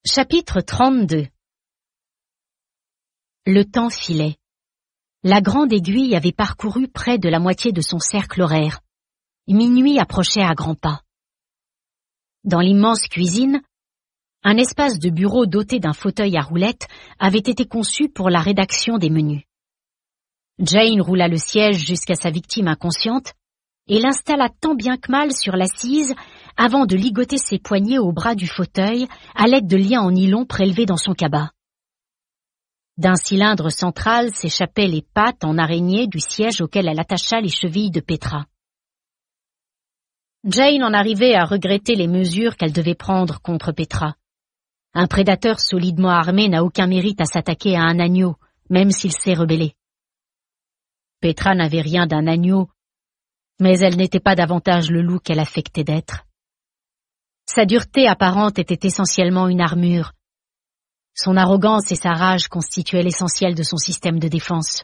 Chapitre 32. Le temps filait. La grande aiguille avait parcouru près de la moitié de son cercle horaire. Minuit approchait à grands pas. Dans l'immense cuisine, un espace de bureau doté d'un fauteuil à roulettes avait été conçu pour la rédaction des menus. Jane roula le siège jusqu'à sa victime inconsciente et l'installa tant bien que mal sur l'assise avant de ligoter ses poignets au bras du fauteuil à l'aide de liens en nylon prélevés dans son cabas. D'un cylindre central s'échappaient les pattes en araignée du siège auquel elle attacha les chevilles de Petra. Jane en arrivait à regretter les mesures qu'elle devait prendre contre Petra. Un prédateur solidement armé n'a aucun mérite à s'attaquer à un agneau, même s'il s'est rebellé. Petra n'avait rien d'un agneau, mais elle n'était pas davantage le loup qu'elle affectait d'être. Sa dureté apparente était essentiellement une armure. Son arrogance et sa rage constituaient l'essentiel de son système de défense.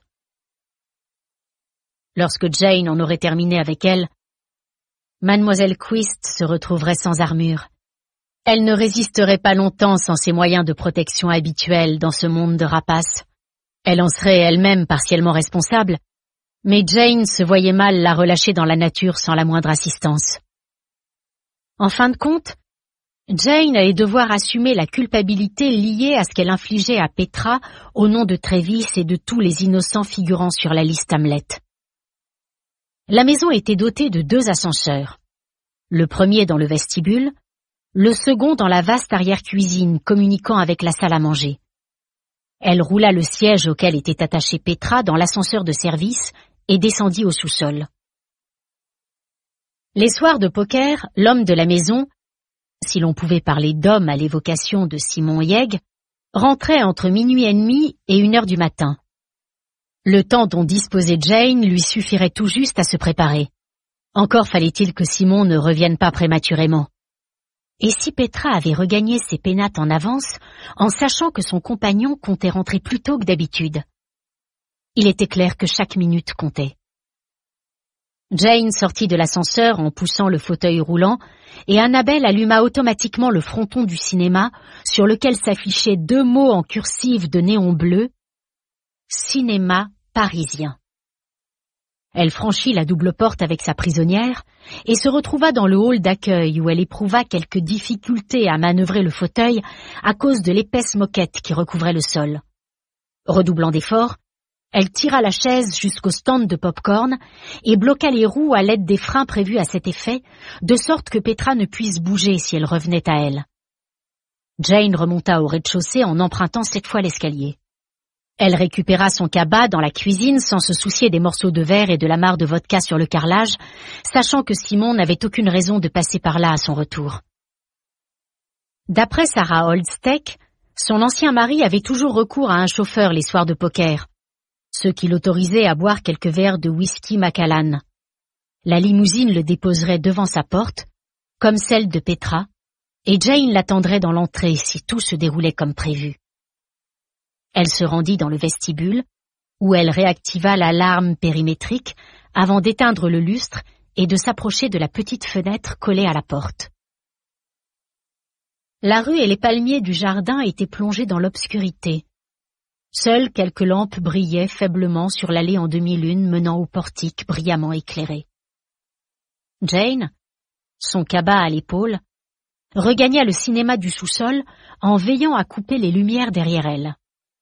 Lorsque Jane en aurait terminé avec elle, Mademoiselle Quist se retrouverait sans armure. Elle ne résisterait pas longtemps sans ses moyens de protection habituels dans ce monde de rapaces. Elle en serait elle-même partiellement responsable, mais Jane se voyait mal la relâcher dans la nature sans la moindre assistance. En fin de compte, Jane allait devoir assumer la culpabilité liée à ce qu'elle infligeait à Petra au nom de Travis et de tous les innocents figurant sur la liste Hamlet. La maison était dotée de 2 ascenseurs. Le premier dans le vestibule, le second dans la vaste arrière-cuisine communiquant avec la salle à manger. Elle roula le siège auquel était attachée Petra dans l'ascenseur de service et descendit au sous-sol. Les soirs de poker, l'homme de la maison, si l'on pouvait parler d'homme à l'évocation de Simon Yegg, rentrait entre 00h30 et 1h du matin. Le temps dont disposait Jane lui suffirait tout juste à se préparer. Encore fallait-il que Simon ne revienne pas prématurément. Et si Petra avait regagné ses pénates en avance, en sachant que son compagnon comptait rentrer plus tôt que d'habitude? Il était clair que chaque minute comptait. Jane sortit de l'ascenseur en poussant le fauteuil roulant, et Annabelle alluma automatiquement le fronton du cinéma, sur lequel s'affichaient 2 mots en cursive de néon bleu, « Cinéma parisien ». Elle franchit la double porte avec sa prisonnière et se retrouva dans le hall d'accueil où elle éprouva quelques difficultés à manœuvrer le fauteuil à cause de l'épaisse moquette qui recouvrait le sol. Redoublant d'efforts, elle tira la chaise jusqu'au stand de pop-corn et bloqua les roues à l'aide des freins prévus à cet effet, de sorte que Petra ne puisse bouger si elle revenait à elle. Jane remonta au rez-de-chaussée en empruntant cette fois l'escalier. Elle récupéra son cabas dans la cuisine sans se soucier des morceaux de verre et de la mare de vodka sur le carrelage, sachant que Simon n'avait aucune raison de passer par là à son retour. D'après Sarah Holdsteck, son ancien mari avait toujours recours à un chauffeur les soirs de poker, ce qui l'autorisait à boire quelques verres de whisky Macallan. La limousine le déposerait devant sa porte, comme celle de Petra, et Jane l'attendrait dans l'entrée si tout se déroulait comme prévu. Elle se rendit dans le vestibule, où elle réactiva l'alarme périmétrique avant d'éteindre le lustre et de s'approcher de la petite fenêtre collée à la porte. La rue et les palmiers du jardin étaient plongés dans l'obscurité. Seules quelques lampes brillaient faiblement sur l'allée en demi-lune menant au portique brillamment éclairé. Jane, son cabas à l'épaule, regagna le cinéma du sous-sol en veillant à couper les lumières derrière elle.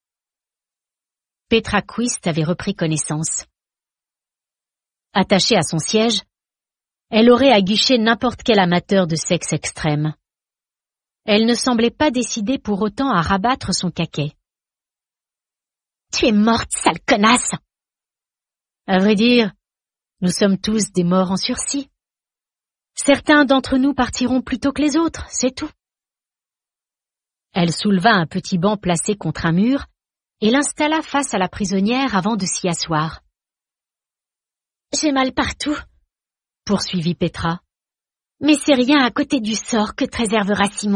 Petra Quist avait repris connaissance. Attachée à son siège, elle aurait aguiché n'importe quel amateur de sexe extrême. Elle ne semblait pas décidée pour autant à rabattre son caquet. « Tu es morte, sale connasse !» À vrai dire, nous sommes tous des morts en sursis. Certains d'entre nous partiront plus tôt que les autres, c'est tout. Elle souleva un petit banc placé contre un mur et l'installa face à la prisonnière avant de s'y asseoir. « J'ai mal partout, » poursuivit Petra, « mais c'est rien à côté du sort que te réservera Simon. »«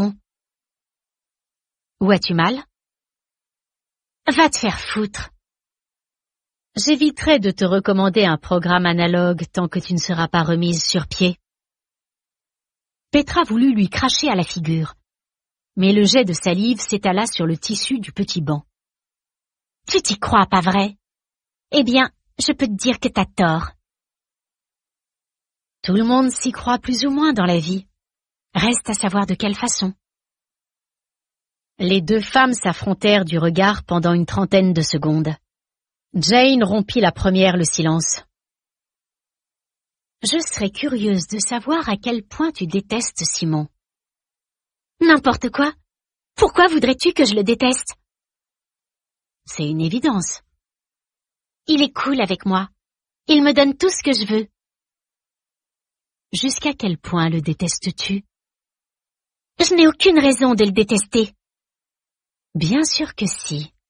Où as-tu mal ?»« Va te faire foutre. » J'éviterai de te recommander un programme analogue tant que tu ne seras pas remise sur pied. Petra voulut lui cracher à la figure. mais le jet de salive s'étala sur le tissu du petit banc. « Tu t'y crois, pas vrai? Eh bien, je peux te dire que t'as tort. » Tout le monde s'y croit plus ou moins dans la vie. Reste à savoir de quelle façon. Les deux femmes s'affrontèrent du regard pendant une trentaine de secondes. Jane rompit la première le silence. « Je serais curieuse de savoir à quel point tu détestes Simon. »« N'importe quoi. Pourquoi voudrais-tu que je le déteste? » ?»« C'est une évidence. »« Il est cool avec moi. Il me donne tout ce que je veux. »« Jusqu'à quel point le détestes-tu? »« Je n'ai aucune raison de le détester. »« Bien sûr que si.